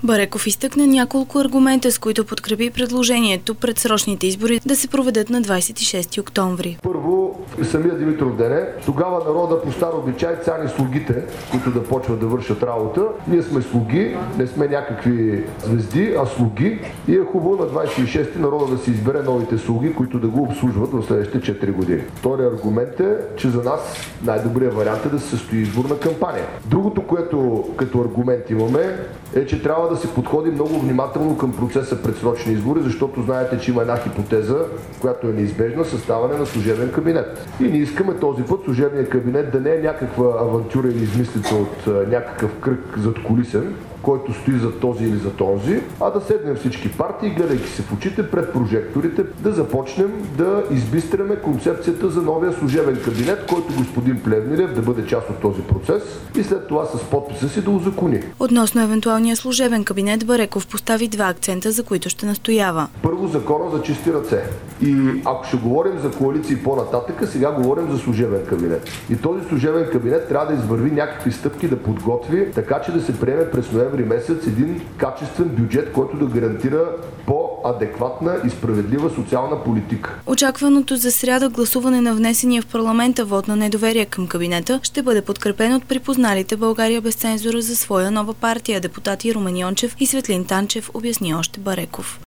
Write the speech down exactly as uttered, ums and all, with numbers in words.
Бареков изтъкна няколко аргумента, с които подкрепи предложението предсрочните избори да се проведат на двадесет и шести октомври. Първо, самия Димитров ден е. Тогава народа по стар обичай цани слугите, които да почват да вършат работа. Ние сме слуги, не сме някакви звезди, а слуги. И е хубаво на двадесет и шести народа да си избере новите слуги, които да го обслужват в следващите четири години. Вторият аргумент е, че за нас най-добрият вариант е да се състои изборна кампания. Другото, което като аргумент имаме, е, че трябва да се подходи много внимателно към процеса предсрочни избори, защото знаете, че има една хипотеза, която е неизбежна, съставане на служебен кабинет. И не искаме този път служебният кабинет да не е някаква авантюра или измислица от някакъв кръг задкулисен, който стои за този или за този, а да седнем всички партии, гледайки се в очите пред прожекторите, да започнем да избистряме концепцията за новия служебен кабинет, който господин Плевнелиев да бъде част от този процес и след това с подписа си да узакони. Относно евентуалния служебен кабинет, Бареков постави два акцента, за които ще настоява. Първо, закона за чисти ръце. И ако ще говорим за коалиции по-нататъка, сега говорим за служебен кабинет. И този служебен кабинет трябва да извърви някакви стъпки, да подготви, така че да се приеме през ноември месец един качествен бюджет, който да гарантира по-адекватна и справедлива социална политика. Очакваното за сряда гласуване на внесения в парламента вод на недоверие към кабинета ще бъде подкрепен от припозналите България без цензура за своя нова партия депутати Румен Йончев и Светлин Танчев, обясни още Бареков.